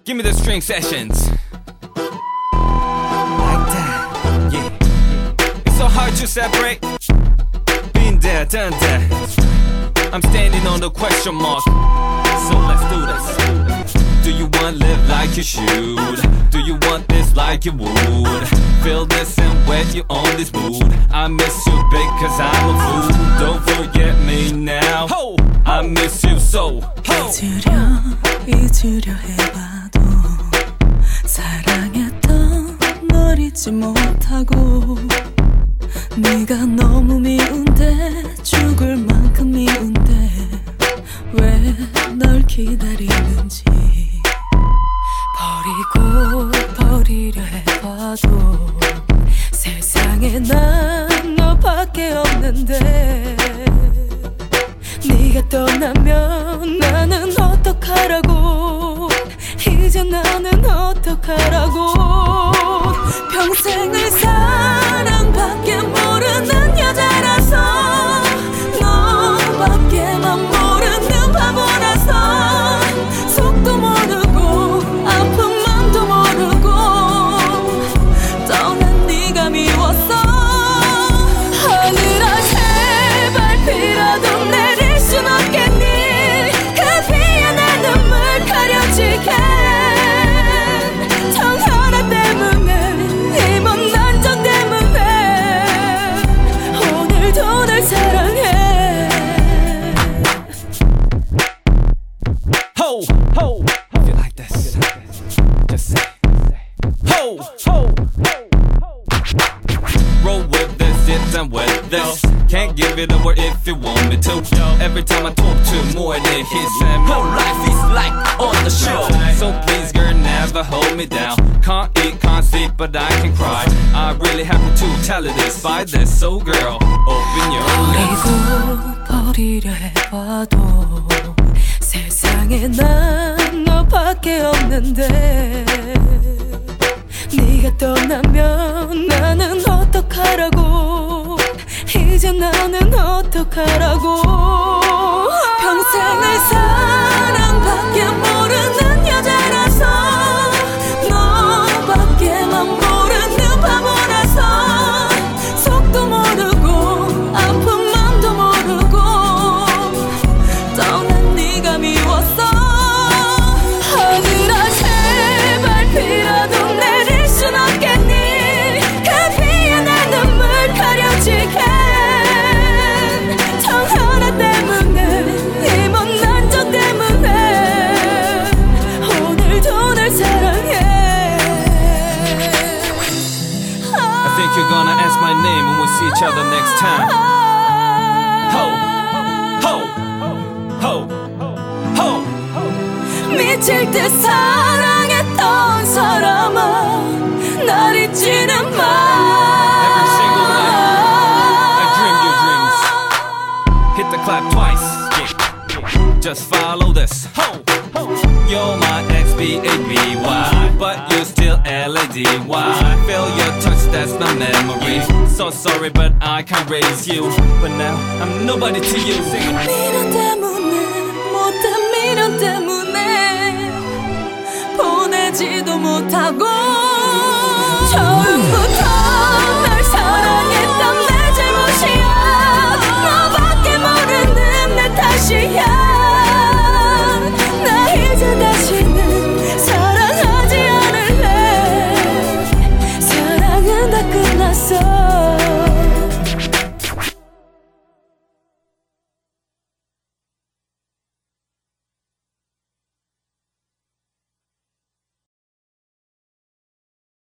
Give me the string sessions. Like that, yeah. It's so hard to separate. Been there, done that. I'm standing on the question mark. So let's do this. Do you want live like you should? Do you want this like you would? Feel this and wet you on this mood. I miss you big cause I'm a fool. Don't forget me now. I miss you so. 잊으려 해봐도 사랑했던 널 잊지 못하고 네가 너무 미운데 죽을 만큼 미운데 왜 널 기다리는지 버리려 해봐도 세상에 난 너밖에 없는데 네가 떠나면 나는 어떡하라고 이제 나는 어떡하라고 평생을 사랑밖에 모르는 여자라서 너밖에만 모르는 바보라서 속도 모르고 아픈 맘도 모르고 떠난 네가 미웠어 하늘아 제발 비라도 내릴 순 없겠니 그 비에 내 눈물 가려지게 정 하나 때문에 이번 난저 때문에 오늘도 널 사랑해 Ho, ho, if you like this, just say, ho, ho, roll with this, it's and with this. Can't give it over if you want me to. Every time I talk to more than his and more life is like on the show. So please girl never hold me down. Can't eat, can't sleep, but I can cry. I really have to tell you this by this. So girl, open your lips. 버리려 해봐도 세상에 난 너밖에 없는데 네가 떠나면 나는 어떡하라고 이제 나는 어떡하라고 평생을 사랑밖에 모르는 여자라서 너밖에만 모르는 바보라서 속도 모르고 아픈 맘도 모르고 떠난 네가 미웠어 하늘아 제발 비라도 내릴 순 없겠니 그 비에 내 눈물 가려지게 정 하나 때문에 이번 난저 때문에 오늘도 날 사랑해 I think you're gonna ask my name when we see each other next time. Ho, ho, ho, 미칠 듯 사랑했던 사람아 날 잊지는 마 Every single night I dream your dreams. Hit the clap twice, yeah. Just follow this. Ho, ho. You're my ex-B-A-B-Y, but you're still L-A-D-Y. Feel your touch, that's my memory. So sorry, but I can't raise you. But now I'm nobody to you. Sing it. 미련 때문에 못된 미련 때문에 보내지도 못하고 처음부터 널 사랑했단